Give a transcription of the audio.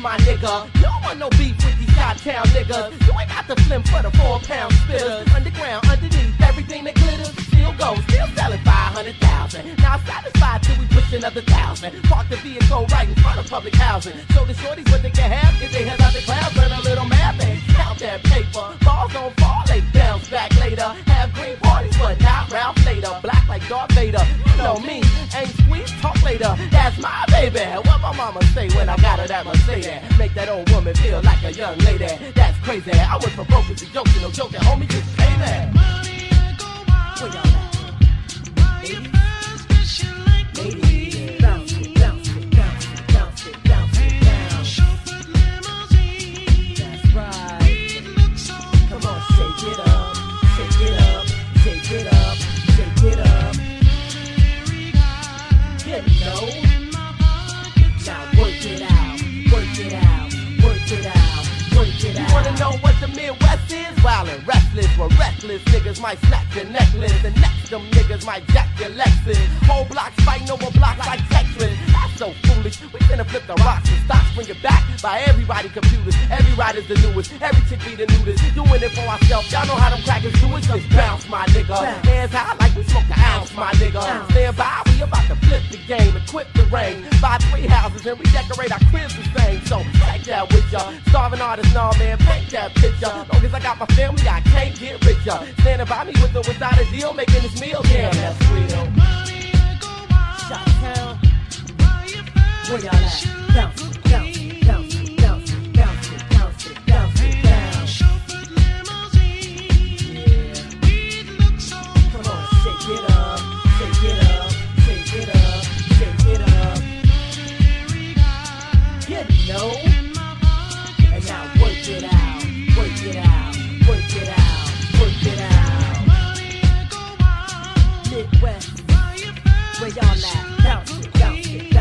my nigga. You don't want no beef with these Chi-Town niggas. You ain't got the flim for the 4-pound spitters. Underground, underneath, everything that glitters still goes, still selling 500,000. Now satisfied till we push another 1,000. Park the vehicle right in front of public housing. Show the shorties what they can have if they head out the clouds. Learn a little math and count that paper. Balls don't fall, they bounce back later. Have green parties, but not Ralph later. Black like Darth Vader. You know me, ain't squeeze, talk later. That's my baby. What my mama say when I got her that Mercedes? Make that old woman feel like a young lady. That's crazy. I was for broke as a joke, no joking, homie, just say that. Where y'all at? Ladies, bounce it, bounce it, bounce it, bounce it, bounce it down. Chauffeur limousine. That's right. Come on, shake it up, shake it up, shake it up, shake it up. You know. Now work it out, work it out, work it out, work it out. You wanna know what the Midwest is? Wildin', restless, we're reckless. Niggas might snatch your necklace, and next them niggas might jack your Lexus. Whole blocks fighting over blocks like Tetris. That's so foolish. We finna flip the rocks and stocks, bring it back by everybody computers. Every rider's the newest, every chick be the nudist. Doing it for ourselves, y'all know how them crackers do it. Just bounce, my nigga. Hands high like we smoke an ounce, my nigga. Stand by, we about to flip the game, equip the rain. Buy 3 houses and redecorate our cribs the same. So take that with ya. Starving artists, nah man, paint that picture. Long as I got my family, I can't get richer. Standing by me with or without a deal, making this meal. Damn, that's real. Chi-Town. Where y'all at? Bounce it, bounce it, bounce it, bounce it, bounce it, bounce it, bounce it down. Chauffeur limousine. Yeah. Come on, shake it up, shake it up, shake it up, shake it up. You know. And now work it out, work it out, work it out, work it out. Midwest, where y'all at? Bounce it, bounce it.